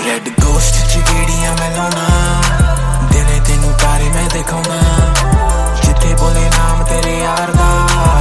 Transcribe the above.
red ghost च गेड़ियां मैं लाउना, दिने तेनू तारे मैं दिखाउना, जिथे बोले नाम